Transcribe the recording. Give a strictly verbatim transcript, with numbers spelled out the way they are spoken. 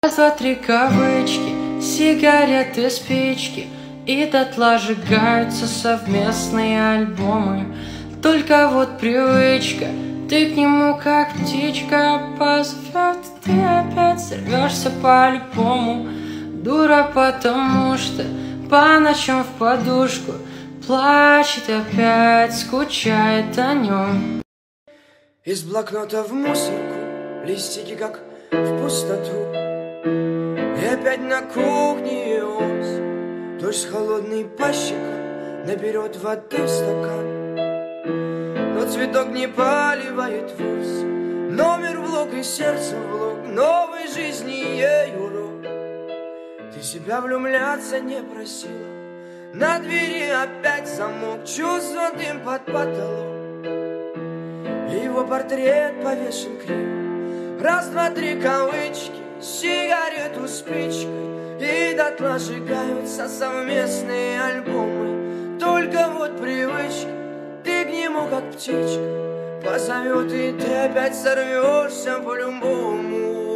Раз, два, три кавычки, сигареты, спички, и дотла сжигаются совместные альбомы. Только вот привычка, ты к нему как птичка, позовет, ты опять сорвешься по-любому. Дура, потому что по ночам в подушку плачет опять, скучает о нем. Из блокнота в мусорку листики как в пустоту. И опять на кухне ос, дождь холодный по щекам, наберет воды в стакан. Но цветок не поливает вовсе, номер в лог и сердце в лог, новой жизни ей урок. Ты себя влюбляться не просила, на двери опять замок, чувство дым под потолок. И его портрет повешен криво. Раз, два, три кавычки, сигарету спичкой, и дотла сжигаются совместные альбомы. Только вот привычка, ты к нему как птичка, позовет, и ты опять сорвешься по-любому.